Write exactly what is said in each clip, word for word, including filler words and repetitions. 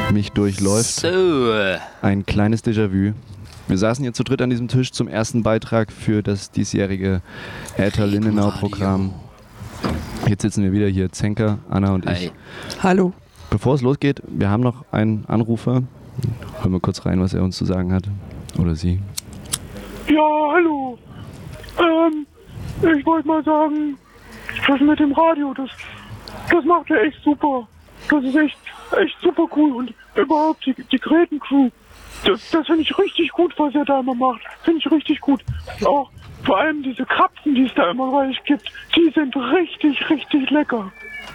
Mich durchläuft So. ein kleines Déjà-vu. Wir saßen hier zu dritt an diesem Tisch zum ersten Beitrag für das diesjährige Äther Lindenau-Programm. Jetzt sitzen wir wieder hier, Zenker, Anna und ich. Hi. Hallo. Bevor es losgeht, wir haben noch einen Anrufer. Hören wir kurz rein, was er uns zu sagen hat. Oder sie. Ja, hallo. Ähm, ich wollte mal sagen, das mit dem Radio, das, das macht er echt super. Das ist echt, echt super cool. Und überhaupt die, die Gräten-Crew, das, das finde ich richtig gut, was er da immer macht. Finde ich richtig gut. Auch vor allem diese Krapfen, die es da immer reich gibt, die sind richtig, richtig lecker.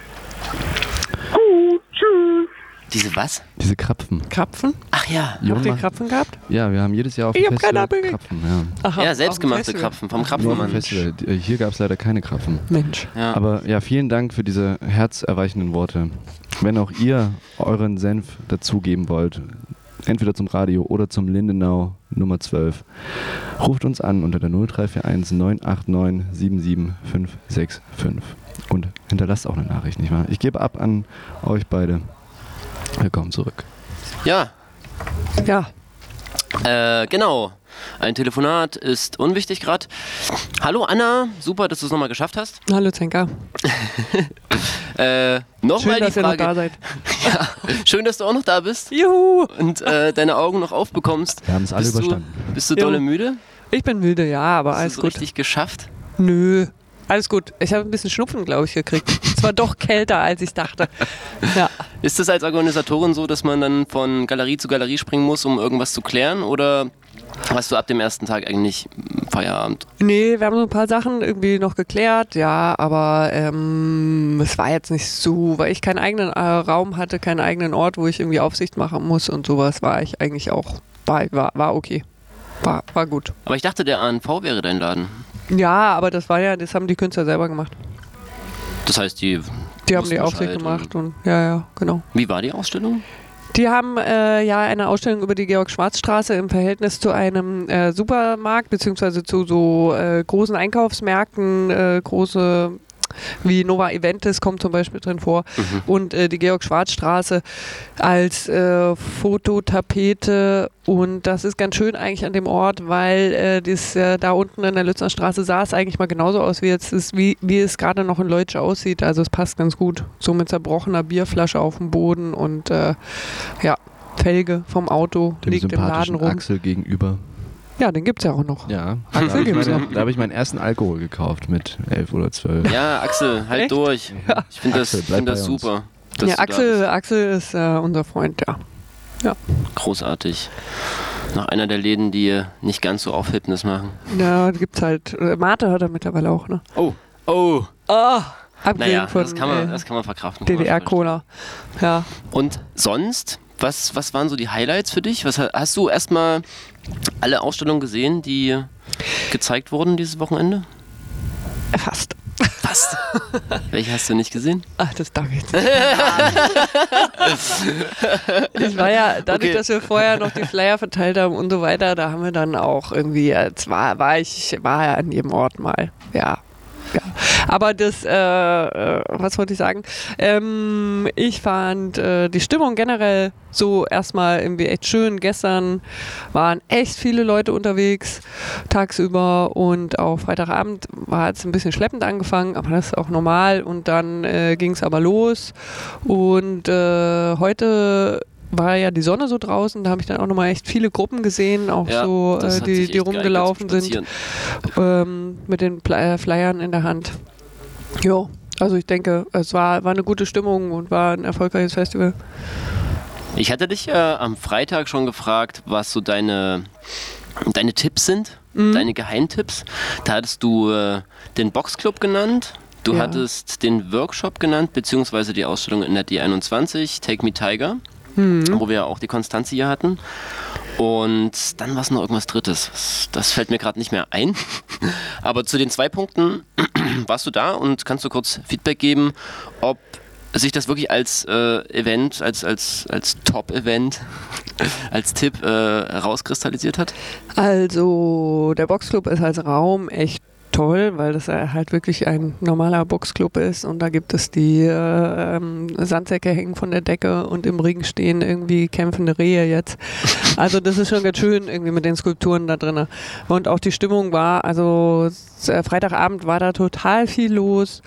Gut, tschüss. Diese was? Diese Krapfen. Krapfen? Ach ja. Jon Habt ihr macht- Krapfen gehabt? Ja, wir haben jedes Jahr auf dem Ich hab keine Festival Ahnung. Krapfen. Ja. Aha, Ja, selbstgemachte auf dem Krapfen vom Nur auf dem Krapfenmann. Festival. Die- Hier gab es leider keine Krapfen. Mensch. Ja. Aber ja, vielen Dank für diese herzerweichenden Worte. Wenn auch ihr euren Senf dazugeben wollt, entweder zum Radio oder zum Lindenau Nummer zwölf, ruft uns an unter der null drei vier eins neun acht neun sieben sieben fünf sechs fünf und hinterlasst auch eine Nachricht, nicht wahr? Ich gebe ab an euch beide. Willkommen zurück. Ja, Ja. äh, genau. Ein Telefonat ist unwichtig gerade. Hallo Anna, super, dass du es nochmal geschafft hast. Hallo Zenker. Äh, nochmal Schön, die dass ihr noch Frage. da seid. Ja, schön, dass du auch noch da bist Juhu. und äh, deine Augen noch aufbekommst. Wir haben es alle Bist überstanden. Du, bist du Jo. dolle müde? Ich bin müde, ja, aber Hast du alles es gut. richtig geschafft? Nö. Alles gut. Ich habe ein bisschen Schnupfen, glaube ich, gekriegt. Es war doch kälter, als ich dachte. Ja. Ist es als Organisatorin so, dass man dann von Galerie zu Galerie springen muss, um irgendwas zu klären? Oder hast du ab dem ersten Tag eigentlich Feierabend? Nee, wir haben so ein paar Sachen irgendwie noch geklärt, ja, aber ähm, es war jetzt nicht so, weil ich keinen eigenen äh, Raum hatte, keinen eigenen Ort, wo ich irgendwie Aufsicht machen muss und sowas, war ich eigentlich auch, war, war, war okay. War, war gut. Aber ich dachte, der A N V wäre dein Laden. Ja, aber das war ja, das haben die Künstler selber gemacht. Das heißt, die. Die haben wussten die Aufsicht Bescheid gemacht und ja, ja, genau. Wie war die Ausstellung? Die haben äh, ja eine Ausstellung über die Georg-Schwarz-Straße im Verhältnis zu einem äh, Supermarkt, beziehungsweise zu so äh, großen Einkaufsmärkten, äh, große wie Nova Eventis kommt zum Beispiel drin vor Mhm. und äh, die Georg-Schwarz-Straße als äh, Fototapete und das ist ganz schön eigentlich an dem Ort, weil äh, das äh, da unten in der Lützner Straße sah es eigentlich mal genauso aus, wie, jetzt ist, wie, wie es gerade noch in Leutsch aussieht, also es passt ganz gut, so mit zerbrochener Bierflasche auf dem Boden und äh, ja, Felge vom Auto Dem liegt im Laden sympathischen rum. Axel gegenüber. Ja, den gibt's ja auch noch. Ja, Axel da habe ich, gibt's meine- noch. da hab ich meinen ersten Alkohol gekauft mit elf oder zwölf. Ja, Axel, halt Echt? durch. Ich finde das, Axel, bleib find das bei uns. super. dass Ja, du da Axel, Axel ist äh, unser Freund, ja. bist. Großartig. Noch einer der Läden, die nicht ganz so auf Fitness machen. Ja, gibt's halt. Äh, Mate hat er mittlerweile auch, ne? Oh, oh. Ah, abgesehen Naja, von das kann man, äh, das kann man verkraften. D D R-Cola. Ja. Und sonst, was, was waren so die Highlights für dich? Was, hast du erstmal alle Ausstellungen gesehen, die gezeigt wurden dieses Wochenende? Fast. Fast. Welche hast du nicht gesehen? Ach, das darf ich jetzt nicht. Ich war ja, dadurch, Okay. dass wir vorher noch die Flyer verteilt haben und so weiter, da haben wir dann auch irgendwie, äh, zwar war ich, war ja an jedem Ort mal, ja. Ja. Aber das, äh, äh, was wollte ich sagen? Ähm, ich fand äh, die Stimmung generell so erstmal irgendwie echt schön. Gestern waren echt viele Leute unterwegs, tagsüber und auch Freitagabend war es ein bisschen schleppend angefangen, aber das ist auch normal und dann äh, ging es aber los und äh, heute war ja die Sonne so draußen, da habe ich dann auch nochmal echt viele Gruppen gesehen, auch Ja, so, das äh, hat die, sich die echt geeignet rumgelaufen zum sind Spazieren. ähm, mit den Pl- äh, Flyern in der Hand. Jo, also ich denke, es war, war eine gute Stimmung und war ein erfolgreiches Festival. Ich hatte dich äh, am Freitag schon gefragt, was so deine, deine Tipps sind, Mhm. deine Geheimtipps. Da hattest du äh, den Boxclub genannt, du Ja. hattest den Workshop genannt, beziehungsweise die Ausstellung in der D einundzwanzig, Take Me Tiger, Mhm. wo wir ja auch die Konstanze hier hatten. Und dann war es noch irgendwas Drittes. Das, das fällt mir gerade nicht mehr ein. Aber zu den zwei Punkten warst du da und kannst du kurz Feedback geben, ob sich das wirklich als äh, Event, als, als, als Top-Event, als Tipp äh, herauskristallisiert hat? Also der Boxclub ist als Raum echt toll, weil das halt wirklich ein normaler Boxclub ist und da gibt es die äh, ähm, Sandsäcke hängen von der Decke und im Ring stehen irgendwie kämpfende Rehe jetzt. Also das ist schon ganz schön irgendwie mit den Skulpturen da drin. Und auch die Stimmung war, also äh, Freitagabend war da total viel los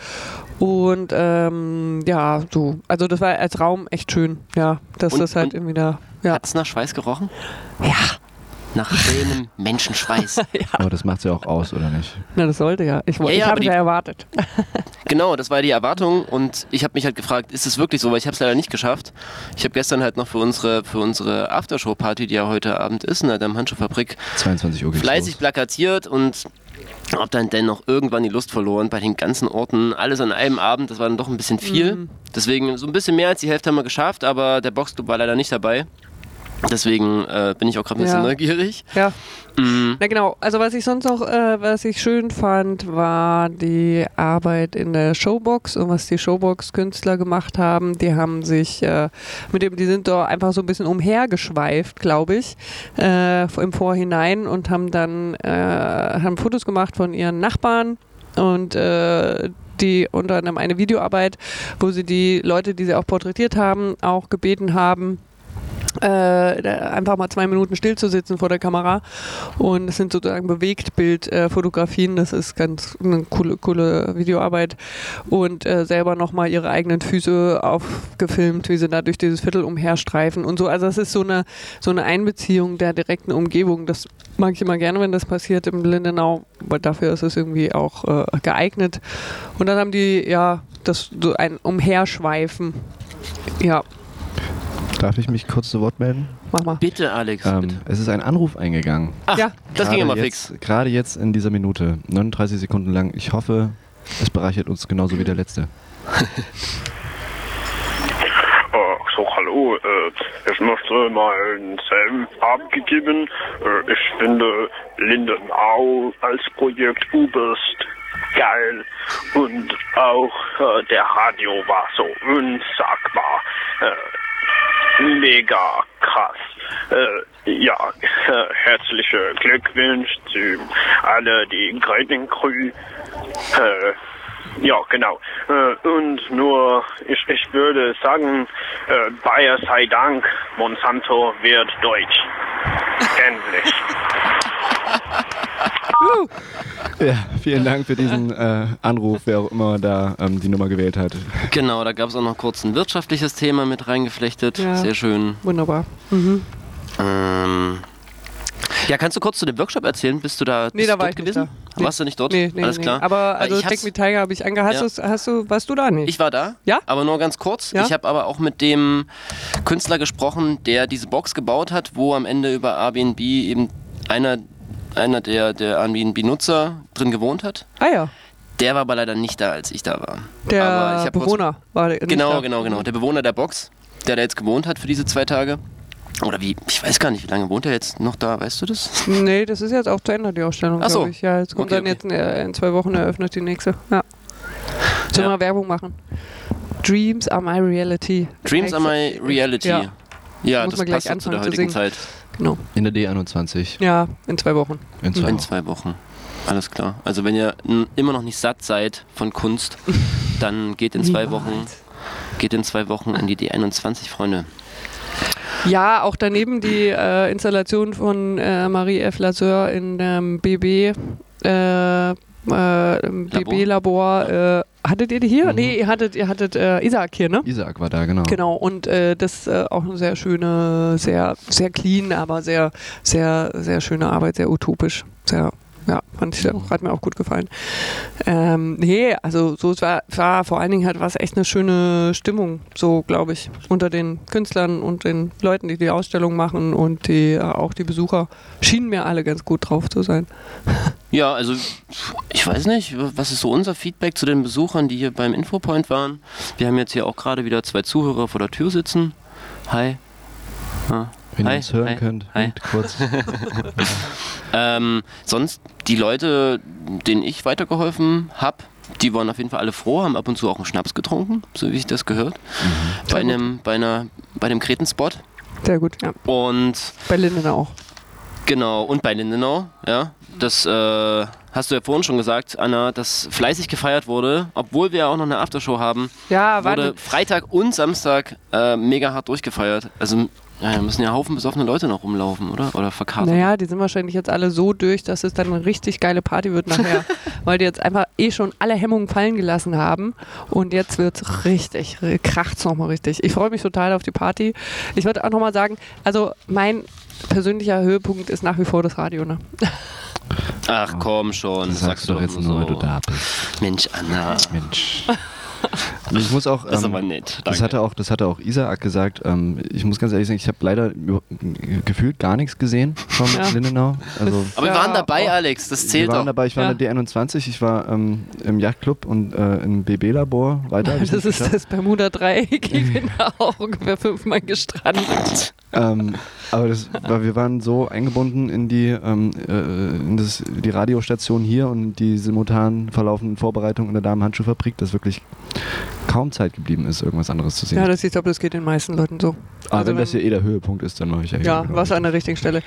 und ähm, ja, so, also das war als Raum echt schön, ja, dass Und- das halt und- irgendwie da, ja. Hat es nach Schweiß gerochen? Ja, Nach schönem Menschenschweiß. Aber das macht ja auch aus, oder nicht? na das sollte ja. Ich, woll- Ja, ja, ich aber habe die- ja erwartet. Genau, das war die Erwartung und ich habe mich halt gefragt, ist es wirklich so, weil ich habe es leider nicht geschafft. Ich habe gestern halt noch für unsere, für unsere Aftershow-Party, die ja heute Abend ist, in der Handschuhfabrik, zweiundzwanzig Uhr geht's fleißig los. plakatiert und habe dann dennoch irgendwann die Lust verloren bei den ganzen Orten. Alles an einem Abend, das war dann doch ein bisschen viel. Mhm. Deswegen so ein bisschen mehr als die Hälfte haben wir geschafft, aber der Boxclub war leider nicht dabei. Deswegen äh, bin ich auch gerade ein bisschen Ja. neugierig. Ja. Mhm. Na genau, also was ich sonst noch, äh, was ich schön fand, war die Arbeit in der Showbox und was die Showbox-Künstler gemacht haben. Die haben sich äh, mit dem, die sind da einfach so ein bisschen umhergeschweift, glaube ich, äh, im Vorhinein und haben dann äh, haben Fotos gemacht von ihren Nachbarn und äh, die unter anderem eine Videoarbeit, wo sie die Leute, die sie auch porträtiert haben, auch gebeten haben, äh, einfach mal zwei Minuten still zu sitzen vor der Kamera und es sind sozusagen Bewegtbildfotografien, das ist ganz eine coole, coole Videoarbeit und äh, selber nochmal ihre eigenen Füße aufgefilmt, wie sie da durch dieses Viertel umherstreifen und so, also es ist so eine, so eine Einbeziehung der direkten Umgebung, das mag ich immer gerne, wenn das passiert im Lindenau, weil dafür ist es irgendwie auch äh, geeignet und dann haben die, ja, das so ein Umherschweifen, ja, Darf ich mich kurz zu Wort melden? mach mal. Bitte, Alex. Ähm, bitte. es ist ein Anruf eingegangen. Ach, ja, das ging Gerade immer jetzt, fix. Gerade jetzt in dieser Minute, neununddreißig Sekunden lang. Ich hoffe, es bereichert uns genauso wie der letzte. Ach so, hallo. Äh, ich möchte meinen Senf abgegeben. Äh, ich finde Lindenau als Projekt übelst geil. Und auch äh, der Radio war so unsagbar. Äh, mega krass. Äh, ja, äh, herzliche Glückwunsch zu alle die Greating Crew. Äh, ja, genau. Äh, und nur, ich, ich würde sagen, äh, Bayer sei Dank, Monsanto wird deutsch. Endlich. Ja, vielen Dank für diesen äh, Anruf, wer auch immer da ähm, die Nummer gewählt hat. Genau, da gab es auch noch kurz ein wirtschaftliches Thema mit reingeflechtet. Ja. Sehr schön. Wunderbar. Mhm. Ähm, ja, kannst du kurz zu dem Workshop erzählen? Bist du da, Nee, bist da du war dort ich nicht gewesen? da. Nee. Warst du nicht dort? Nee, nee, Alles nee. klar. Aber Weil also ich Take hab's- Me Tiger habe ich angehört. Ja. Hast, du, hast du, warst du da nicht? Ich war da, Ja? aber nur ganz kurz. Ja? Ich habe aber auch mit dem Künstler gesprochen, der diese Box gebaut hat, wo am Ende über Airbnb eben einer, einer der, der Airbnb-Nutzer drin gewohnt hat. ah ja, Der war aber leider nicht da, als ich da war. aber ich der hab kurz- Bewohner war nicht Genau, da. genau, genau. Der Bewohner der Box, der da jetzt gewohnt hat für diese zwei Tage. Oder wie, ich weiß gar nicht, wie lange wohnt er jetzt noch da, weißt du das? Nee, das ist jetzt auch zu Ende, die Ausstellung, Ach so. glaube ich. Ja, jetzt kommt Okay, dann okay. jetzt in, äh, in zwei Wochen eröffnet die nächste. Ja. Sollen Ja. wir Werbung machen? Dreams are my reality. Dreams are my reality. Ja, Ja, Muss das man gleich passt auch zu der anfangen zu heutigen singen. Zeit. genau. In der D einundzwanzig. Ja, in zwei Wochen. In zwei In Wochen. zwei Wochen. Alles klar. Also wenn ihr n- immer noch nicht satt seid von Kunst, dann geht in zwei Niemals. Wochen, geht in zwei Wochen in die D einundzwanzig, Freunde. Ja, auch daneben die äh, Installation von äh, Marie F. Lasseur in dem B B äh, äh, im B B-Labor. Äh, hattet ihr die hier? Mhm. Nee, ihr hattet, ihr hattet äh, Isaac hier, ne? Isaac war da, genau. Genau, und äh, das äh, auch eine sehr schöne, sehr, sehr clean, aber sehr, sehr, sehr schöne Arbeit, sehr utopisch. Sehr, ja, fand ich, auch- hat mir auch gut gefallen. Ähm, nee, also so es war, war vor allen Dingen halt was echt eine schöne Stimmung, so glaube ich, unter den Künstlern und den Leuten, die die Ausstellung machen und die äh, auch die Besucher schienen mir alle ganz gut drauf zu sein. Ja, also ich weiß nicht, was ist so unser Feedback zu den Besuchern, die hier beim Infopoint waren? Wir haben jetzt hier auch gerade wieder zwei Zuhörer vor der Tür sitzen. Hi. Ja. Wenn Hi, ihr uns hören hi, könnt, hi. winkt kurz. Ähm, sonst, die Leute, denen ich weitergeholfen habe, die waren auf jeden Fall alle froh, haben ab und zu auch einen Schnaps getrunken, so wie ich das gehört. Bei, einem, bei, einer, bei dem Kretenspot. Sehr gut, ja. Und Bei Linden auch. genau, und bei Lindenau, ja. Das, äh, hast du ja vorhin schon gesagt, Anna, dass fleißig gefeiert wurde, obwohl wir ja auch noch eine Aftershow haben. Ja, wurde warte. Freitag und Samstag äh, mega hart durchgefeiert. Also ja, da müssen ja Haufen besoffene Leute noch rumlaufen, oder? Oder verkatert. Naja, die sind wahrscheinlich jetzt alle so durch, dass es dann eine richtig geile Party wird nachher. Weil die jetzt einfach eh schon alle Hemmungen fallen gelassen haben. Und jetzt wird es richtig, kracht's nochmal richtig. Ich freue mich total auf die Party. Ich würde auch nochmal sagen, also mein persönlicher Höhepunkt ist nach wie vor das Radio, ne? Ach komm schon, Das sagst du doch jetzt nur, weil du da bist. Mensch, Anna. Mensch. Ich muss auch, Das ist ähm, aber nett. das Danke. hatte auch, das hatte auch Isaac gesagt. Ähm, ich muss ganz ehrlich sagen, ich habe leider über, gefühlt gar nichts gesehen vom Ja. Lindenau. Also Aber wir Ja, waren dabei, auch. Alex, das wir zählt waren doch. dabei. Ich war Ja. in der D einundzwanzig. Ich war ähm, im Yachtclub und äh, im B B-Labor. Weiter. hab ich Das nicht ist geschafft. das Bermuda-Dreieck. Ich bin da auch ungefähr fünfmal gestrandet. Ähm, aber das, weil wir waren so eingebunden in die, ähm, äh, in das, die Radiostation hier und die simultan verlaufenden Vorbereitungen in der Damenhandschuhfabrik, dass wirklich kaum Zeit geblieben ist, irgendwas anderes zu sehen. Ja, das, ich glaube, das geht den meisten Leuten so. aber also wenn das hier eh der Höhepunkt ist, dann mache ich ja Ja, hier was an der richtigen Stelle.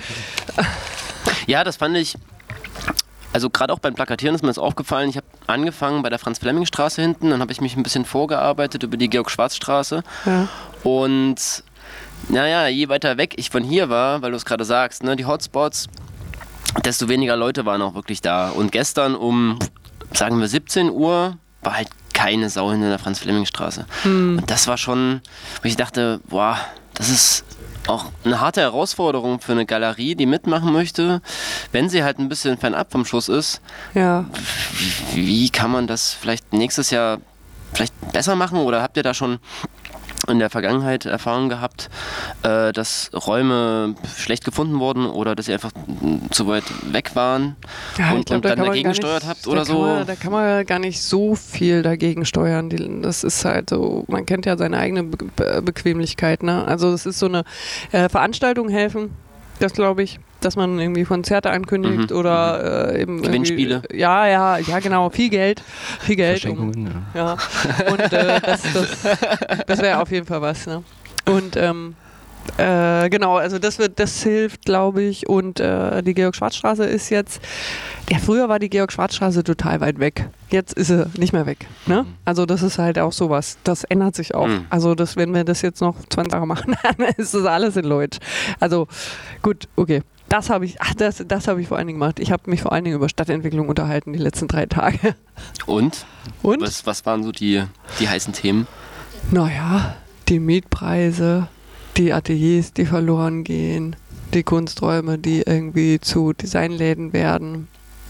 Ja, das fand ich, also gerade auch beim Plakatieren ist mir das aufgefallen. Ich habe angefangen bei der Franz-Flemming-Straße hinten, dann habe ich mich ein bisschen vorgearbeitet über die Georg-Schwarz-Straße Ja. und naja, je weiter weg ich von hier war, weil du es gerade sagst, ne, die Hotspots, desto weniger Leute waren auch wirklich da. Und gestern um, sagen wir, siebzehn Uhr war halt keine Sau hinter der Franz-Flemming-Straße. Hm. Und das war schon, wo ich dachte, boah, das ist auch eine harte Herausforderung für eine Galerie, die mitmachen möchte, wenn sie halt ein bisschen fernab vom Schuss ist. Ja. Wie, wie kann man das vielleicht nächstes Jahr vielleicht besser machen? Oder habt ihr da schon in der Vergangenheit Erfahrung gehabt, äh, dass Räume schlecht gefunden wurden oder dass sie einfach mm, zu weit weg waren Ja, und, ich glaub, und da dann kann man dagegen gar nicht- gesteuert habt da oder kann so? Man, da kann man gar nicht so viel dagegen steuern. Die, das ist halt so, man kennt ja seine eigene Be Be Bequemlichkeit. Ne? Also es ist so eine äh, Veranstaltung helfen, das glaube ich, dass man irgendwie Konzerte ankündigt Mhm, oder äh, eben Gewinnspiele. irgendwie- Ja, ja, ja, genau, viel Geld, viel Geld. Um, Verschenkungen, ja. ja, und äh, das, das, das wäre auf jeden Fall was. Ne? Und ähm, äh, genau, also das wird, das hilft, glaube ich. Und äh, die Georg-Schwarz-Straße ist jetzt, ja, früher war die Georg-Schwarz-Straße total weit weg. Jetzt ist sie nicht mehr weg. Ne? Also das ist halt auch sowas. Das ändert sich auch. Mhm. Also das, wenn wir das jetzt noch zwanzig Jahre machen, dann ist das alles in Leutsch. Also gut, okay. Das habe ich, ach, das, das habe ich vor allen Dingen gemacht. Ich habe mich vor allen Dingen über Stadtentwicklung unterhalten die letzten drei Tage. Und? Und? Was, was waren so die, die heißen Themen? Naja, die Mietpreise, die Ateliers, die verloren gehen, die Kunsträume, die irgendwie zu Designläden werden.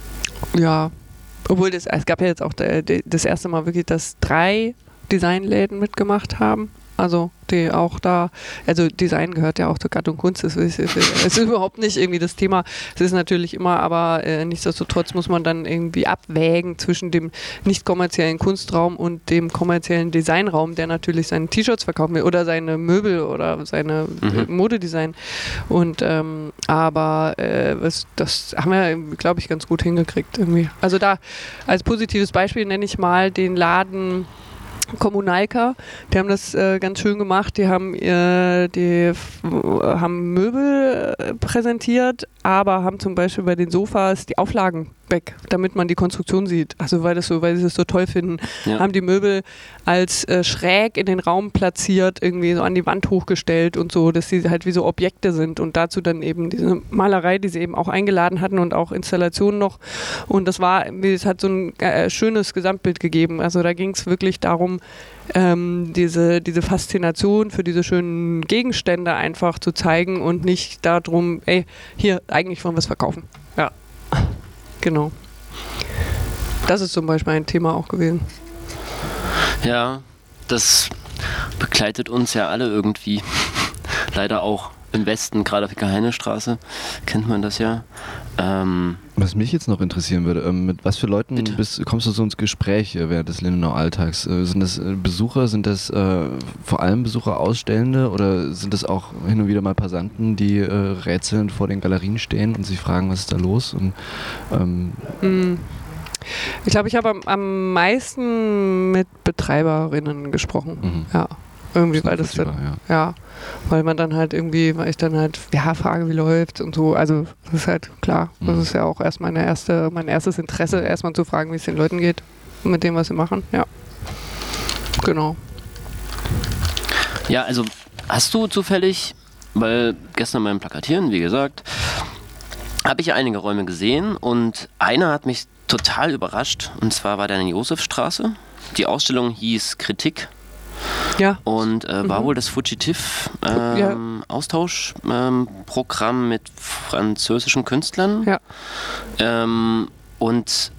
Ja, obwohl das, es gab ja jetzt auch der, der, das erste Mal wirklich, dass drei Designläden mitgemacht haben. Also die auch da, also Design gehört ja auch zur Gattung Kunst, das ist, ist, ist überhaupt nicht irgendwie das Thema, es ist natürlich immer, aber äh, nichtsdestotrotz muss man dann irgendwie abwägen zwischen dem nicht kommerziellen Kunstraum und dem kommerziellen Designraum, der natürlich seine T-Shirts verkaufen will oder seine Möbel oder seine Mhm. äh, Modedesign und ähm, aber äh, was, das haben wir, glaube ich, ganz gut hingekriegt irgendwie. Also da als positives Beispiel nenne ich mal den Laden Kommunalka, die haben das äh, ganz schön gemacht. Die haben, äh, die f- haben Möbel äh, präsentiert, aber haben zum Beispiel bei den Sofas die Auflagen weg, damit man die Konstruktion sieht. Also weil das so, weil sie es so toll finden, Ja. haben die Möbel als äh, schräg in den Raum platziert, irgendwie so an die Wand hochgestellt und so, dass sie halt wie so Objekte sind und dazu dann eben diese Malerei, die sie eben auch eingeladen hatten und auch Installationen noch. Und das war, es hat so ein äh, schönes Gesamtbild gegeben. Also da ging es wirklich darum, ähm, diese, diese Faszination für diese schönen Gegenstände einfach zu zeigen und nicht darum, ey, hier, eigentlich wollen wir es verkaufen. Ja, genau. Das ist zum Beispiel ein Thema auch gewesen. Ja, das begleitet uns ja alle irgendwie. Leider auch im Westen, gerade auf der Heinestraße, kennt man das ja. Ähm, Was mich jetzt noch interessieren würde, ähm, mit was für Leuten Bitte. bist, kommst du so ins Gespräch äh, während des Lindenau-Alltags? Äh, sind das äh, Besucher, sind das äh, vor allem Besucher, Ausstellende oder sind das auch hin und wieder mal Passanten, die äh, rätselnd vor den Galerien stehen und sich fragen, was ist da los? Und, ähm, Mm. Ich glaube, ich habe am, am meisten mit Betreiberinnen gesprochen. Mhm. Ja. Irgendwie, weil das dann, Nachvollziehbar, ja, weil man dann halt irgendwie, weil ich dann halt, ja, frage, wie läuft und so. Also, das ist halt klar. Das Mhm. ist ja auch erst meine erste, mein erstes Interesse, erstmal zu fragen, wie es den Leuten geht, mit dem, was sie machen. Ja. Genau. Ja, also hast du zufällig, weil gestern beim Plakatieren, wie gesagt, habe ich ja einige Räume gesehen und einer hat mich total überrascht und zwar war der in Josefstraße. Die Ausstellung hieß Kritik Ja. und äh, war Mhm. wohl das Fugitiv ähm, Ja. Austauschprogramm ähm, Programm mit französischen Künstlern. Ja. Ähm, und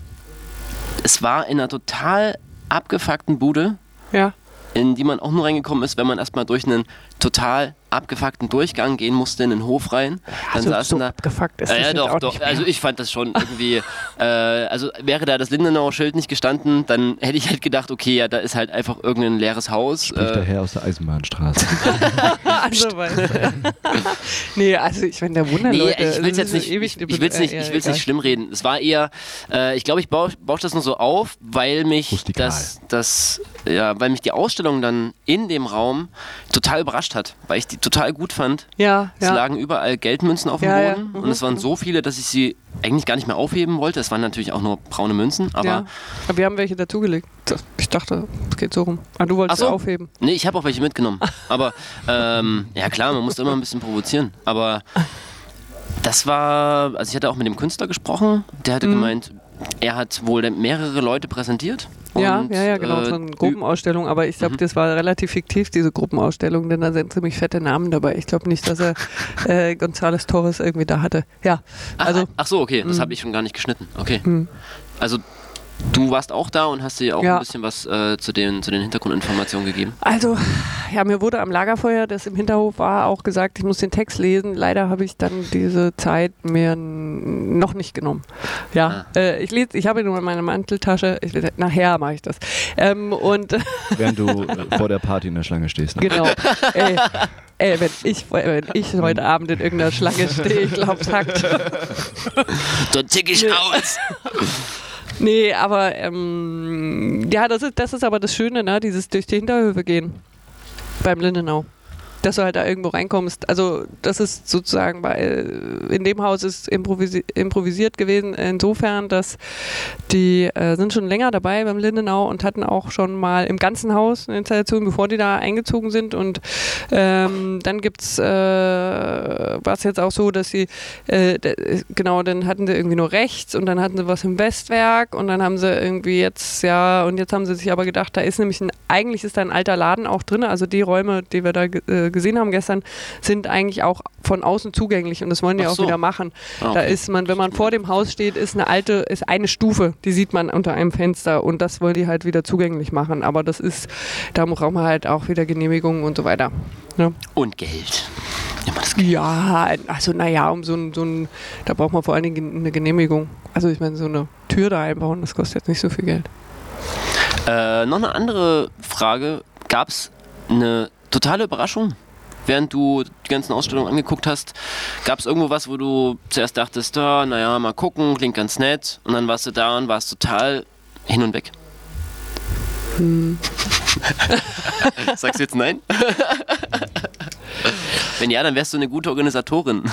es war in einer total abgefuckten Bude, Ja. in die man auch nur reingekommen ist, wenn man erstmal durch einen total abgefuckten Durchgang gehen musste in den Hof rein. Dann Also, saßen so da. abgefuckt ist Ja, das ja, jetzt doch, auch doch. nicht mehr. Also ich fand das schon irgendwie, äh, also wäre da das Lindenauer Schild nicht gestanden, dann hätte ich halt gedacht, okay, ja, da ist halt einfach irgendein leeres Haus. Spricht der Äh, Herr aus der Eisenbahnstraße. also, weißt du. Nee, also ich meine, der Wunder, nee, Leute. ich will es das jetzt ist nicht, ewig- ich, ich will's nicht, äh, ich ja, will's egal. nicht schlimm reden. Es war eher, äh, ich glaube, ich baue, baue das nur so auf, weil mich Rustikal. das, das, ja, weil mich die Ausstellung dann in dem Raum total überrascht hat, weil ich die total gut fand. Ja, Es ja. lagen überall Geldmünzen auf dem Ja, ja. Boden Mhm. und es waren so viele, dass ich sie eigentlich gar nicht mehr aufheben wollte. Es waren natürlich auch nur braune Münzen, aber ja. Aber wir haben welche dazugelegt. Das- Ich dachte, es geht so rum. Ah, du wolltest Ach so. aufheben. nee, ich habe auch welche mitgenommen. Aber ähm, ja klar, man musste immer ein bisschen provozieren. Aber das war, also ich hatte auch mit dem Künstler gesprochen, der Mhm. hatte gemeint, er hat wohl mehrere Leute präsentiert. Ja, und, ja, ja, genau, äh, so eine Gruppenausstellung, aber ich glaube, Mhm. das war relativ fiktiv, diese Gruppenausstellung, denn da sind ziemlich fette Namen dabei. Ich glaube nicht, dass er äh, González Torres irgendwie da hatte. Ja, Ach, also, ach so, okay, das Mhm. habe ich schon gar nicht geschnitten. Okay. Mhm. Also du warst auch da und hast dir auch Ja. ein bisschen was äh, zu, den, zu den Hintergrundinformationen gegeben. also, ja, mir wurde am Lagerfeuer, das im Hinterhof war, auch gesagt, ich muss den Text lesen. Leider habe ich dann diese Zeit mir n- noch nicht genommen. Ja, äh, ich lese, ich habe ihn nur in meiner Manteltasche. Ich, nachher mache ich das. Ähm, und Während du äh, vor der Party in der Schlange stehst. Ne? Genau. Ey, ey, wenn ich, wenn ich heute Abend in irgendeiner Schlange stehe, ich glaube, takt. Dann tick ich Nee. aus. Nee, aber ähm, ja, das ist, das ist aber das Schöne, ne? Dieses durch die Hinterhöfe gehen beim Lindenau. Dass du halt da irgendwo reinkommst. Also das ist sozusagen bei, in dem Haus ist improvisi improvisiert gewesen, insofern, dass die äh, sind schon länger dabei beim Lindenau und hatten auch schon mal im ganzen Haus eine Installation, bevor die da eingezogen sind. Und ähm, dann gibt's äh, war es jetzt auch so, dass sie äh, d- genau, dann hatten sie irgendwie nur rechts und dann hatten sie was im Westwerk und dann haben sie irgendwie jetzt, ja, und jetzt haben sie sich aber gedacht, da ist nämlich ein, eigentlich ist da ein alter Laden auch drin, also die Räume, die wir da ge- äh, gesehen haben gestern, sind eigentlich auch von außen zugänglich und das wollen die Ach auch so. wieder machen. Ah, Da okay. ist man, wenn man vor dem Haus steht, ist eine alte, ist eine Stufe, die sieht man unter einem Fenster und das wollen die halt wieder zugänglich machen. Aber das ist, da braucht man halt auch wieder Genehmigungen und so weiter. Ja, Und Geld. Immer das Geld. ja also naja, um so ein, so ein, da braucht man vor allen Dingen eine Genehmigung. Also ich meine, so eine Tür da einbauen, das kostet jetzt nicht so viel Geld. Äh, noch eine andere Frage. Gab es eine totale Überraschung, während du die ganzen Ausstellungen angeguckt hast? Gab es irgendwo was, wo du zuerst dachtest, da, naja, mal gucken, klingt ganz nett. Und dann warst du da und warst total hin und weg? Hm. Sagst du jetzt nein? Wenn ja, dann wärst du eine gute Organisatorin.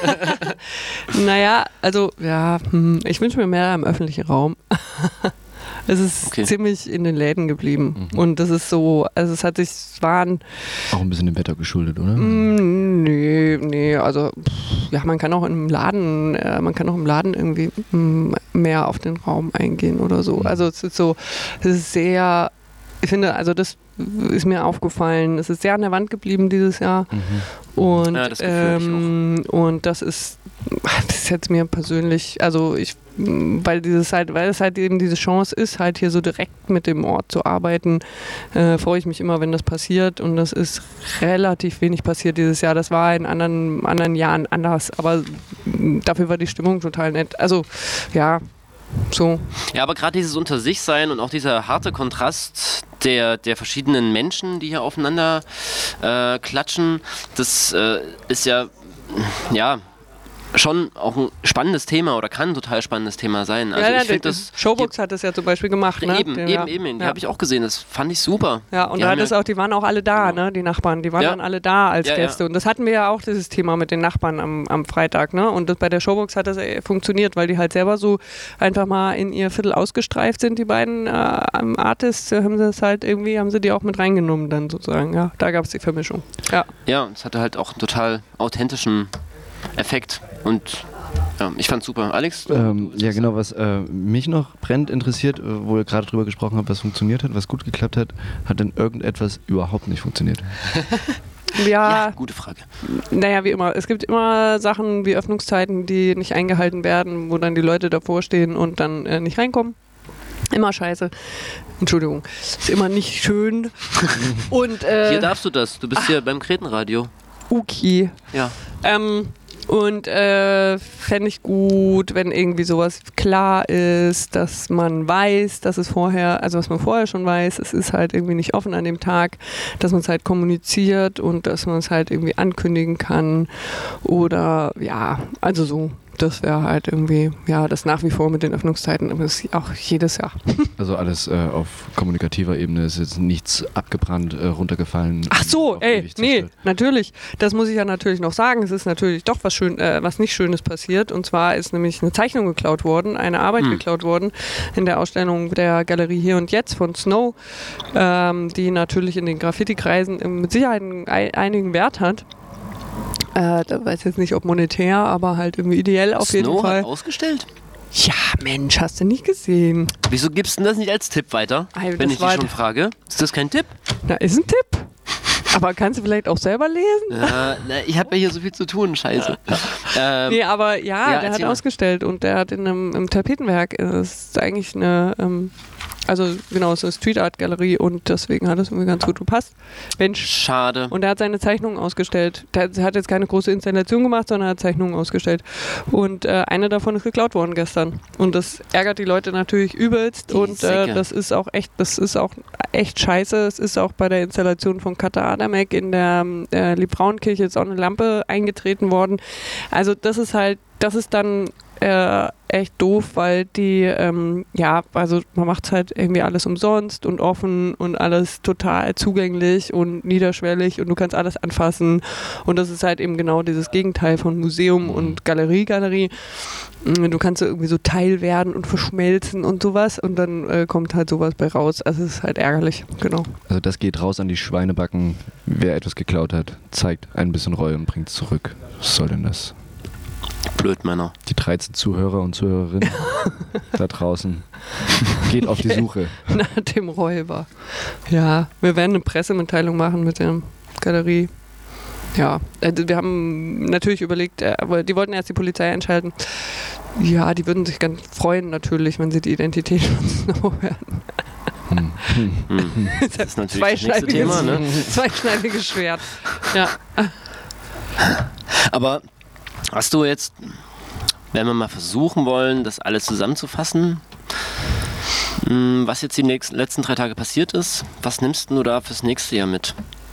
Naja, also ja, hm, ich wünsche mir mehr im öffentlichen Raum. Es ist Okay. ziemlich in den Läden geblieben. Mhm. Und das ist so, also es hat sich, es waren, Auch ein bisschen dem Wetter geschuldet, oder? mm, nee, nee, also pff, ja, man kann auch im Laden, äh, man kann auch im Laden irgendwie mm, mehr auf den Raum eingehen oder so. Mhm. Also es ist so, es ist sehr, ich finde, also das ist mir aufgefallen, es ist sehr an der Wand geblieben dieses Jahr. Mhm. Und, Ja, das Gefühl hab ich ähm, und das ist, das ist jetzt mir persönlich, also ich, weil dieses halt, weil es halt eben diese Chance ist, halt hier so direkt mit dem Ort zu arbeiten, äh, freue ich mich immer, wenn das passiert. Und das ist relativ wenig passiert dieses Jahr. Das war in anderen, anderen Jahren anders, aber mh, dafür war die Stimmung total nett. Also ja, so. Ja, aber gerade dieses Unter sich sein und auch dieser harte Kontrast der, der verschiedenen Menschen, die hier aufeinander äh, klatschen, das äh, ist ja, ja schon auch ein spannendes Thema oder kann ein total spannendes Thema sein. Also ja, ja, ich finde der- das... Showbox die, hat das ja zum Beispiel gemacht, ne? Eben, Den, eben, ja. eben. Die Ja. habe ich auch gesehen. Das fand ich super. Ja, und die da haben hat es auch, die waren auch alle da, Genau. ne, die Nachbarn, die waren Ja. dann alle da als Ja, ja. Gäste. Und das hatten wir ja auch, dieses Thema mit den Nachbarn am, am Freitag, ne? Und das, bei der Showbox hat das äh, funktioniert, weil die halt selber so einfach mal in ihr Viertel ausgestreift sind, die beiden äh, Artists, äh, haben sie das halt irgendwie, haben sie die auch mit reingenommen dann sozusagen, ja. Da gab es die Vermischung. Ja. Ja, es hatte halt auch einen total authentischen Effekt und ja, ich fand's super. Alex? du- Ähm, du- ja, genau, was äh, mich noch brennend interessiert, äh, wo ihr gerade drüber gesprochen habt, was funktioniert hat, was gut geklappt hat, hat denn irgendetwas überhaupt nicht funktioniert? Ja, Ja, gute Frage. naja, wie immer. Es gibt immer Sachen wie Öffnungszeiten, die nicht eingehalten werden, wo dann die Leute davor stehen und dann äh, nicht reinkommen. Immer scheiße. Entschuldigung. Ist immer nicht schön. Und, äh, Hier darfst du das. Du bist hier beim Kretenradio. okay. Ja. Ähm, und äh, fände ich gut, wenn irgendwie sowas klar ist, dass man weiß, dass es vorher, also was man vorher schon weiß, es ist halt irgendwie nicht offen an dem Tag, dass man es halt kommuniziert und dass man es halt irgendwie ankündigen kann oder ja, also so. Das wäre halt irgendwie, ja, das nach wie vor mit den Öffnungszeiten, aber das ist auch jedes Jahr. Also alles äh, auf kommunikativer Ebene ist jetzt nichts abgebrannt, äh, runtergefallen. Ach so, auf ey, ewig nee, zerstört. natürlich. Das muss ich ja natürlich noch sagen. Es ist natürlich doch was schön, äh, was nicht Schönes passiert. Und zwar ist nämlich eine Zeichnung geklaut worden, eine Arbeit Hm. geklaut worden in der Ausstellung der Galerie Hier und Jetzt von Snow, ähm, die natürlich in den Graffiti-Kreisen äh, mit Sicherheit einen, ein, einigen Wert hat. Äh, da weiß ich jetzt nicht, ob monetär, aber halt irgendwie ideell auf jeden Snow Fall. hat ausgestellt? Ja, Mensch, hast du nicht gesehen? Wieso gibst du denn das nicht als Tipp weiter, Ei, das wenn ich dich war- schon frage? Ist das kein Tipp? Da ist ein Tipp. Aber kannst du vielleicht auch selber lesen? Ja, na, ich habe ja hier so viel zu tun, scheiße. Ähm, Nee, aber ja, Ja, der hat erzähl mal. ausgestellt und der hat in einem im Tapetenwerk, äh, das ist eigentlich eine, ähm, also genau, es ist eine Street Art Galerie und deswegen hat es irgendwie ganz gut gepasst. Mensch. Schade. Und er hat seine Zeichnungen ausgestellt. Der hat jetzt keine große Installation gemacht, sondern er hat Zeichnungen ausgestellt. Und äh, eine davon ist geklaut worden gestern. Und das ärgert die Leute natürlich übelst. Die und äh, Säcke. das ist auch echt, das ist auch echt scheiße. Es ist auch bei der Installation von Kata Adamek in der äh, Liebfrauenkirche jetzt auch eine Lampe eingetreten worden. Also das ist halt, das ist dann äh, echt doof, weil die, ähm, ja, also man macht es halt irgendwie alles umsonst und offen und alles total zugänglich und niederschwellig und du kannst alles anfassen und das ist halt eben genau dieses Gegenteil von Museum und Galerie, Galerie. Du kannst irgendwie so Teil werden und verschmelzen und sowas und dann äh, kommt halt sowas bei raus. Also es ist halt ärgerlich, genau. Also das geht raus an die Schweinebacken. Wer etwas geklaut hat, zeigt ein bisschen Reue und bringt es zurück. Was soll denn das? Blöd, Männer. Die dreizehn Zuhörer und Zuhörerinnen da draußen. Geht auf die Suche. Nach dem Räuber. Ja, wir werden eine Pressemitteilung machen mit der Galerie. Ja, äh, wir haben natürlich überlegt, äh, aber die wollten erst die Polizei einschalten. Ja, die würden sich ganz freuen natürlich, wenn sie die Identität von Snow hören. Hm. Hm. Hm. Das ist natürlich das nächste Zweischneidiges, Thema, ne? zweischneidiges Schwert. Ja. Aber hast du jetzt, wenn wir mal versuchen wollen, das alles zusammenzufassen, mh, was jetzt die nächsten, letzten drei Tage passiert ist, was nimmst du da fürs nächste Jahr mit?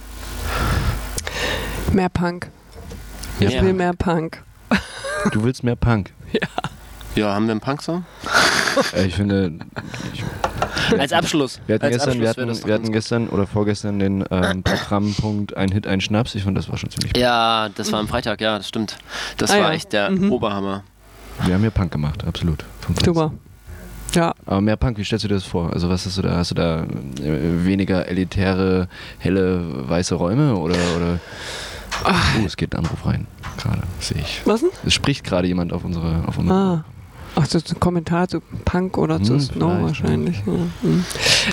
Mehr Punk. Ich Ja. will mehr Punk. Du willst mehr Punk. Ja, haben wir einen Punk-Song? Äh, ich finde, Als Abschluss. wir hatten, Als gestern, wir Abschluss wäre das hatten, doch wir hatten ganz gestern oder vorgestern den ähm, Programmpunkt Ein Hit, ein Schnaps. Ich fand, das war schon ziemlich. gut. Ja, das war am Freitag, ja, das stimmt. Das Ah, war ja. echt der Mhm. Oberhammer. Wir haben ja Punk gemacht, absolut. Vom Feinsten. Super. Ja. Aber mehr Punk, wie stellst du dir das vor? Also was hast du da? Hast du da äh, weniger elitäre, helle, weiße Räume oder oder oh, es geht ein Anruf rein. Gerade, sehe ich. Was denn? Es spricht gerade jemand auf unsere auf unsere Ah. Ach, das ist ein Kommentar zu Punk oder zu Hm, Snow vielleicht, wahrscheinlich. Ja. Hm.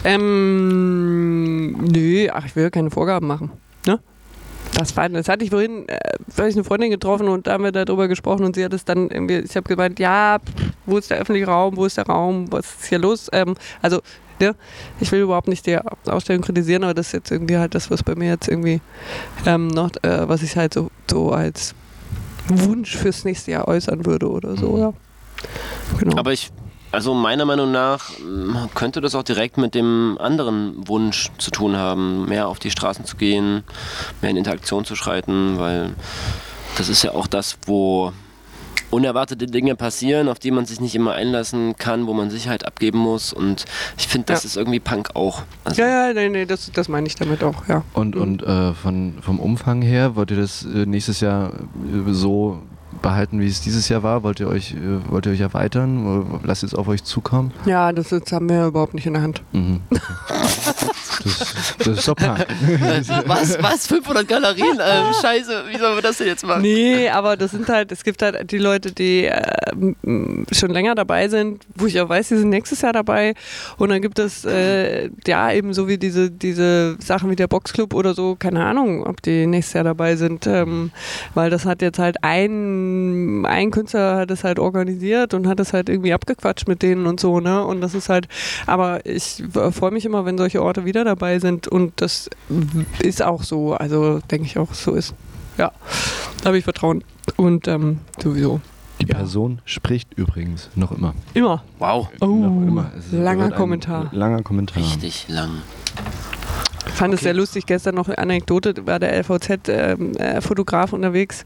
Ähm, nö, ach, ich will keine Vorgaben machen. Ne? Das, war, das hatte ich vorhin, äh, weil ich eine Freundin getroffen und da haben wir darüber gesprochen und sie hat es dann irgendwie, ich habe gemeint, ja, pff, wo ist der öffentliche Raum, wo ist der Raum, was ist hier los? Ähm, also, ne, ich will überhaupt nicht die Ausstellung kritisieren, aber das ist jetzt irgendwie halt das, was bei mir jetzt irgendwie ähm, noch, äh, was ich halt so, so als Wunsch fürs nächste Jahr äußern würde oder so, Mhm. ja. Genau. Aber ich, also meiner Meinung nach mh, könnte das auch direkt mit dem anderen Wunsch zu tun haben, mehr auf die Straßen zu gehen, mehr in Interaktion zu schreiten, weil das ist ja auch das, wo unerwartete Dinge passieren, auf die man sich nicht immer einlassen kann, wo man Sicherheit abgeben muss. Und ich finde, das Ja. ist irgendwie Punk auch. Also, Ja, ja, nee, nee, das, das meine ich damit auch, ja. Und, und äh, von, vom Umfang her, wollt ihr das äh, nächstes Jahr äh, so behalten, wie es dieses Jahr war? Wollt ihr euch, äh, wollt ihr euch erweitern? Oder lasst ihr es auf euch zukommen? Ja, das, das haben wir überhaupt nicht in der Hand. Mhm. Das, das ist doch Punk. was? Was? fünfhundert Galerien? Ähm, scheiße, wie sollen wir das denn jetzt machen? Nee, aber das sind halt, es gibt halt die Leute, die äh, m- schon länger dabei sind, wo ich auch weiß, die sind nächstes Jahr dabei. Und dann gibt es äh, ja eben so wie diese, diese Sachen wie der Boxclub oder so, keine Ahnung, ob die nächstes Jahr dabei sind. Ähm, weil das hat jetzt halt ein, ein Künstler hat es halt organisiert und hat es halt irgendwie abgequatscht mit denen und so, ne? Und das ist halt, aber ich freue mich immer, wenn solche Orte wieder dabei sind und das ist auch so, also denke ich auch, so ist. Ja, da habe ich Vertrauen. Und ähm, sowieso. Die Ja. Person spricht übrigens noch immer. Immer. Wow, Oh, noch immer. Es ist- langer wird ein Kommentar. Langer Kommentar. richtig lang. Ich fand es sehr lustig, gestern noch eine Anekdote, war der L V Z-Fotograf unterwegs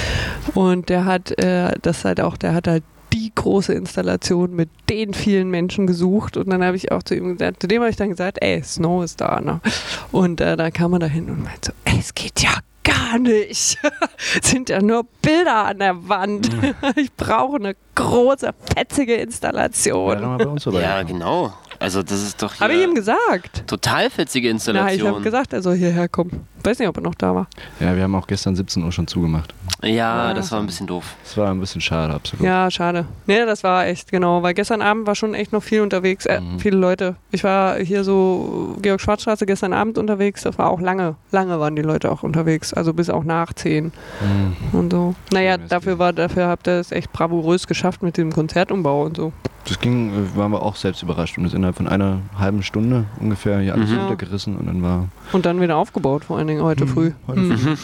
und der hat äh, das halt auch, der hat halt die große Installation mit den vielen Menschen gesucht und dann habe ich auch zu ihm gesagt, zu dem habe ich dann gesagt, ey, Snow ist da, ne? Und äh, da kam er da hin und meinte so, ey, es geht ja gar nicht. Es sind ja nur Bilder an der Wand. Ich brauche eine große, fetzige Wäre doch Installation. mal bei uns vorbei. Ja, genau. Also das ist doch hier Habe ich ihm gesagt. total fetzige Na, ich Installation. habe gesagt, er soll hierher kommen. Weiß nicht, ob er noch da war. Ja, wir haben auch gestern siebzehn Uhr schon zugemacht. ja, Ja. das war ein bisschen doof. Das war ein bisschen schade, absolut. Ja, schade. Nee, das war echt, genau. Weil gestern Abend war schon echt noch viel unterwegs. Äh, Mhm. Viele Leute. Ich war hier so Georg-Schwarz-Straße gestern Abend unterwegs. Das war auch lange. Lange waren die Leute auch unterwegs. Also bis auch nach zehn Mhm. und so. Naja, Schön, dafür, war, dafür habt ihr es echt bravourös geschafft mit dem Konzertumbau und so. Das ging, äh, waren wir auch selbst überrascht. Und das innerhalb von einer halben Stunde ungefähr hier alles Mhm. runtergerissen und dann war Und dann wieder aufgebaut, vor allen Dingen heute früh. heute Mhm.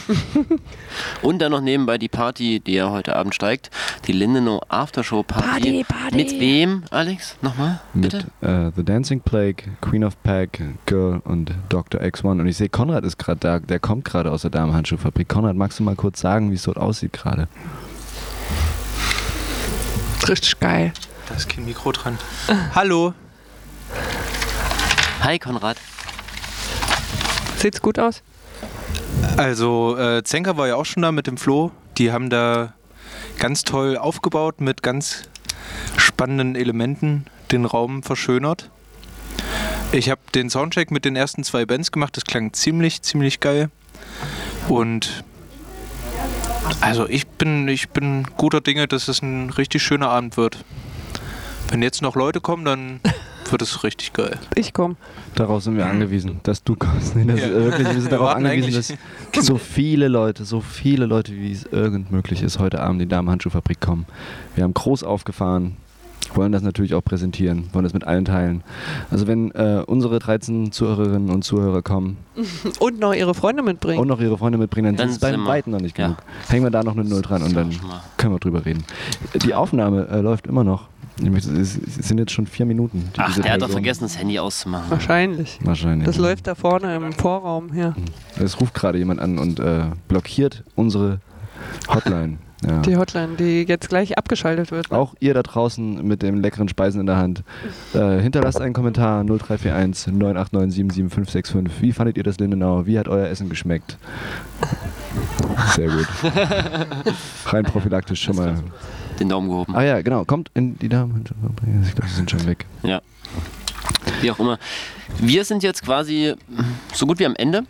Und dann noch nebenbei die Party, die ja heute Abend steigt. Die Lindenau Aftershow Party. Party, Party. Mit wem, Alex? Nochmal, mit bitte? äh, The Dancing Plague, Queen of Pack, Girl und Doktor X eins. Und ich sehe, Konrad ist gerade da. Der kommt gerade aus der Damenhandschuhfabrik. Konrad, magst du mal kurz sagen, wie es dort aussieht gerade? Richtig geil. Da ist kein Mikro dran. Hallo. Hi, Konrad. Sieht's gut aus? Also äh, Zenker war ja auch schon da mit dem Flo. Die haben da ganz toll aufgebaut mit ganz spannenden Elementen den Raum verschönert. Ich habe den Soundcheck mit den ersten zwei Bands gemacht. Das klang ziemlich, ziemlich geil. Und also ich bin, ich bin guter Dinge, dass es ein richtig schöner Abend wird. Wenn jetzt noch Leute kommen, dann wird es richtig geil. Ich komm. Darauf sind wir angewiesen, dass du kommst. Nee, das Ja. ist, äh, wirklich, wir sind Wir darauf warten angewiesen, dass so viele Leute, so viele Leute, wie es irgend möglich ist, heute Abend in die Damenhandschuhfabrik kommen. Wir haben groß aufgefahren, wollen das natürlich auch präsentieren, wollen das mit allen teilen. Also wenn äh, unsere dreizehn Zuhörerinnen und Zuhörer kommen Und noch ihre Freunde mitbringen. und noch ihre Freunde mitbringen, dann, Dann ist es bei sind wir- Weitem noch nicht ja. genug. Hängen wir da noch eine Null dran und dann schon mal. können wir drüber reden. Die Aufnahme äh, läuft immer noch. Ich möchte- Es es sind jetzt schon vier Minuten. die Ach, diese der hat doch Person- vergessen, das Handy auszumachen. Wahrscheinlich. Wahrscheinlich. Das ja. läuft da vorne im Vorraum hier. Es ruft gerade jemand an und äh, blockiert unsere Hotline. Ja. Die Hotline, die jetzt gleich abgeschaltet wird. Auch ihr da draußen mit den leckeren Speisen in der Hand. Äh, hinterlasst einen Kommentar null drei vier eins neun acht neun sieben sieben fünf sechs fünf. Wie fandet ihr das Lindenau? Wie hat euer Essen geschmeckt? Sehr gut. Rein prophylaktisch schon mal. Den Daumen gehoben. Ah ja, genau. Kommt in die Damen. Ich glaube, sie sind schon weg. Ja. Wie auch immer. Wir sind jetzt quasi so gut wie am Ende.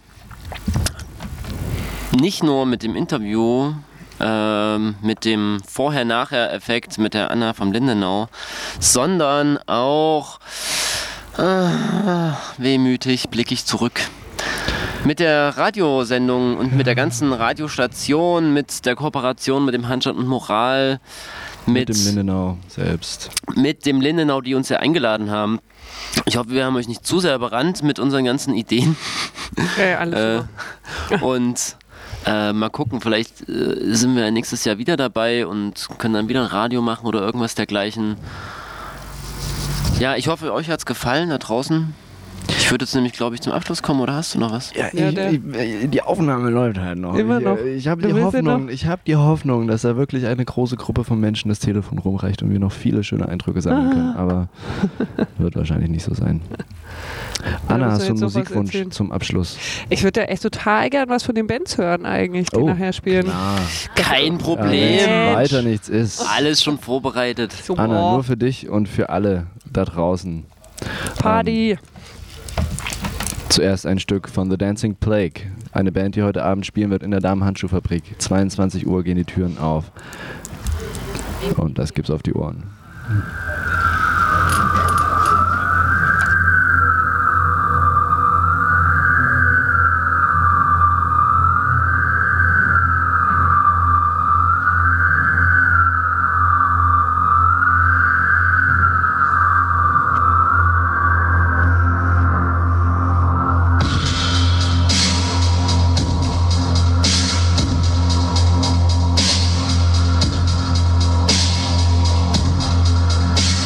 Nicht nur mit dem Interview, ähm, mit dem Vorher-Nachher-Effekt mit der Anna vom Lindenau, sondern auch äh, wehmütig blicke ich zurück. Mit der Radiosendung und mit der ganzen Radiostation, mit der Kooperation mit dem Handstand und Moral, Mit mit, dem Lindenau selbst. mit dem Lindenau, die uns ja eingeladen haben. Ich hoffe, wir haben euch nicht zu sehr überrannt mit unseren ganzen Ideen. Okay, alles Äh, super. und äh, mal gucken, vielleicht äh, sind wir nächstes Jahr wieder dabei und können dann wieder ein Radio machen oder irgendwas dergleichen. Ja, ich hoffe, euch hat es gefallen da draußen. Ich Ich würde jetzt nämlich, glaube ich, zum Abschluss kommen, oder hast du noch was? Ja, Ja, ich, der- ich, die Aufnahme läuft halt noch. Immer ich, noch. Ich habe Du die willst ja Hoffnung, noch. ich habe die Hoffnung, dass da wirklich eine große Gruppe von Menschen das Telefon rumreicht und wir noch viele schöne Eindrücke sammeln können. Aber wird wahrscheinlich nicht so sein. Anna, müssen wir hast du einen jetzt noch was Musikwunsch erzählen. zum Abschluss? Ich würde ja echt total gern was von den Bands hören eigentlich, die Oh, nachher spielen. Ah, Kein wenn Problem. weiter nichts ist. Alles schon vorbereitet. So, Anna, oh, nur für dich und für alle da draußen. Party. Zuerst ein Stück von The Dancing Plague, eine Band, die heute Abend spielen wird in der Damenhandschuhfabrik. zweiundzwanzig Uhr gehen die Türen auf. Und das gibt's auf die Ohren. Thank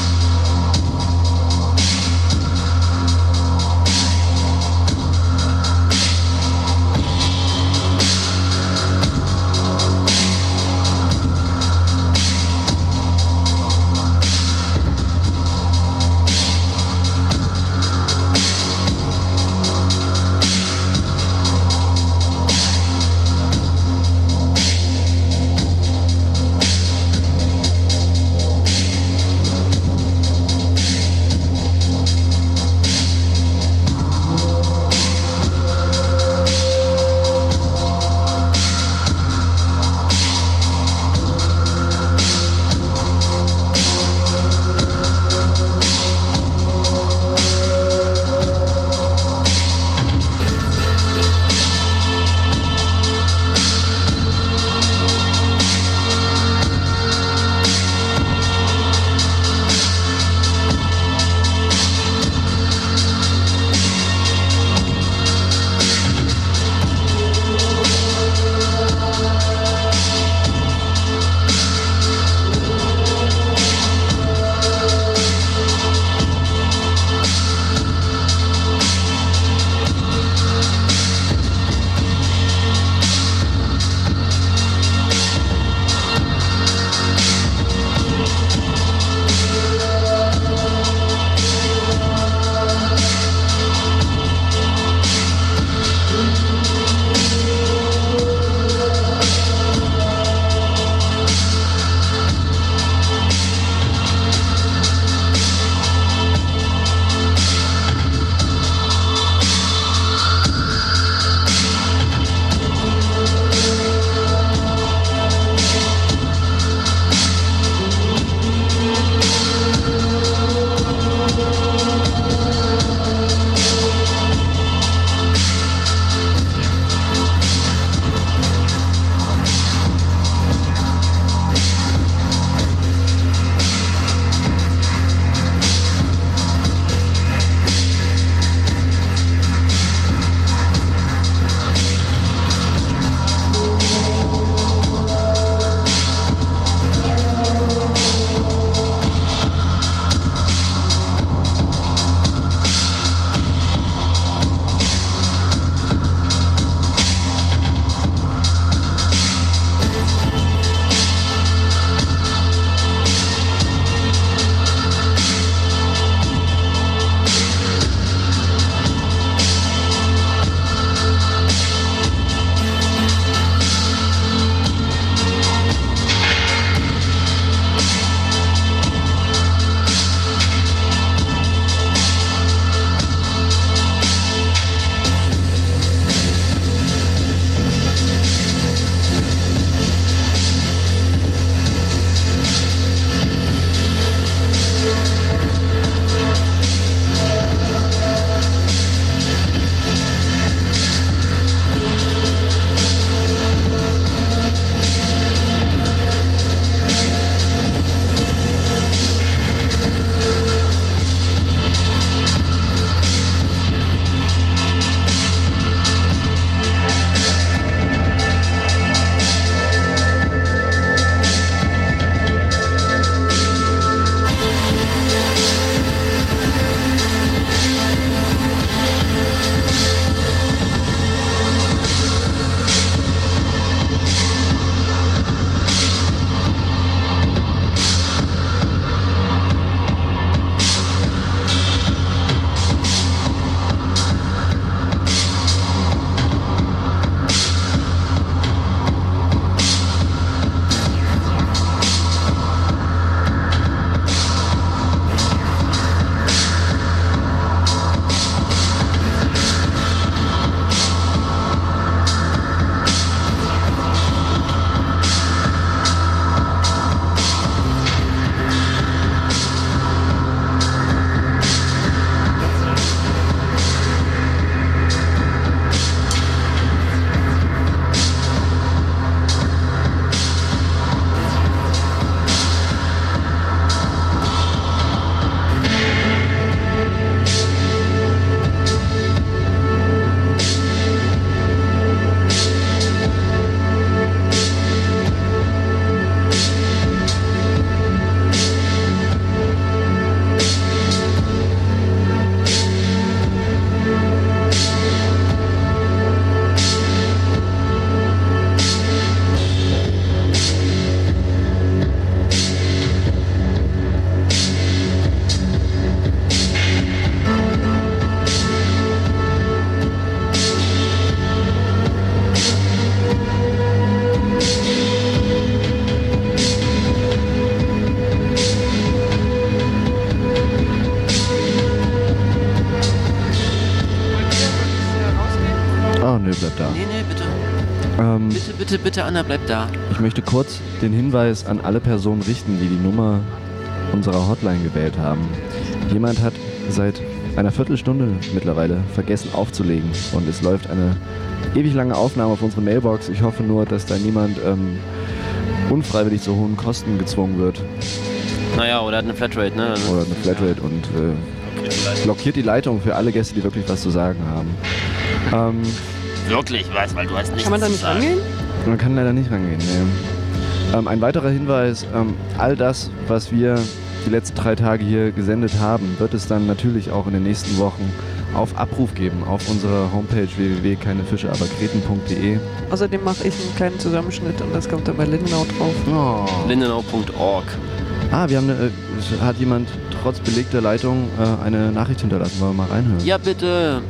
Ähm, Bitte, bitte, bitte, Anna, bleib da. Ich möchte kurz den Hinweis an alle Personen richten, die die Nummer unserer Hotline gewählt haben. Jemand hat seit einer Viertelstunde mittlerweile vergessen aufzulegen und es läuft eine ewig lange Aufnahme auf unsere Mailbox. Ich hoffe nur, dass da niemand ähm, unfreiwillig zu hohen Kosten gezwungen wird. Naja, oder hat eine Flatrate, ne? Also Oder eine Flatrate und äh, blockiert die Leitung für alle Gäste, die wirklich was zu sagen haben. Ähm, wirklich was, weil du hast nichts Kann man da zu nicht sagen. rangehen? Man kann leider nicht rangehen. Nee. Ähm, ein weiterer Hinweis, ähm, all das, was wir die letzten drei Tage hier gesendet haben, wird es dann natürlich auch in den nächsten Wochen auf Abruf geben auf unserer Homepage w w w punkt keine fische aber kreten punkt de. Außerdem mache ich einen kleinen Zusammenschnitt und das kommt dann bei Lindenau drauf. Oh. lindenau punkt org. Ah, wir haben eine, äh, hat jemand trotz belegter Leitung äh, eine Nachricht hinterlassen. Wollen wir mal reinhören? Ja, bitte.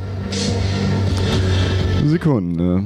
Sekunde.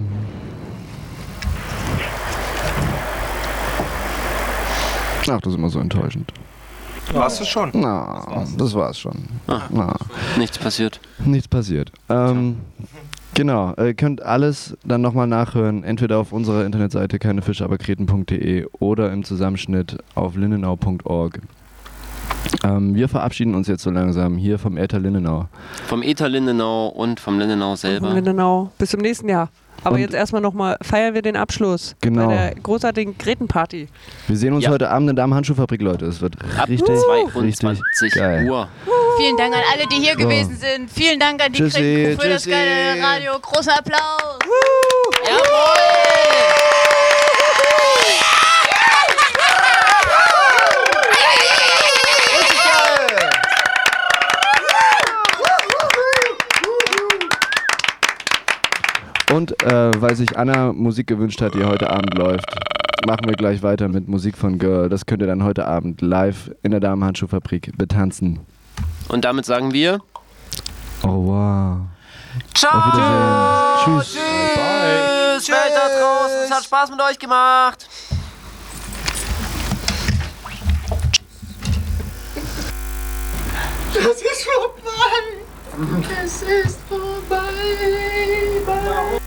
Ach, das ist immer so enttäuschend. Warst du schon? Na, das war's schon. Ah. Na, Nichts passiert. nichts passiert. Ähm, genau, ihr könnt alles dann nochmal nachhören, entweder auf unserer Internetseite keine fische aber kreten punkt de oder im Zusammenschnitt auf lindenau punkt org. Ähm, wir verabschieden uns jetzt so langsam hier vom Äther Lindenau. Vom Äther Lindenau und vom Lindenau selber. Von Lindenau. Bis zum nächsten Jahr. Aber Und- jetzt erstmal nochmal feiern wir den Abschluss Genau. bei der großartigen Gretenparty. Wir sehen uns Ja. heute Abend in der Damenhandschuhfabrik, Leute. Es wird Ab richtig, richtig zweiundzwanzig geil. Uhr. Vielen Dank an alle, die hier So. gewesen sind. Vielen Dank an die Tschüssi, Kreten für das tschüssi. geile Radio. Großen Applaus. Und äh, weil sich Anna Musik gewünscht hat, die heute Abend läuft, machen wir gleich weiter mit Musik von Girl. Das könnt ihr dann heute Abend live in der Damenhandschuhfabrik betanzen. Und damit sagen wir Au revoir. Ciao! Auf Wiedersehen. Tschüss. Tschüss! Welt da draußen, es hat Spaß mit euch gemacht. Es ist vorbei. Es ist vorbei.